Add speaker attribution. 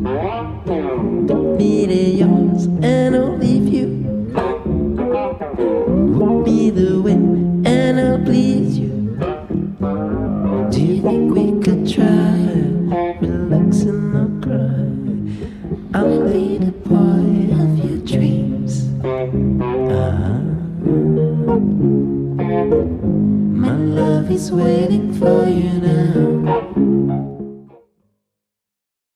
Speaker 1: Me to yours, and I'll leave you. Walk me the way, and I'll please you. Do you think we could try? Relax and not cry. I'll be the boy of your dreams. My love is waiting for you now.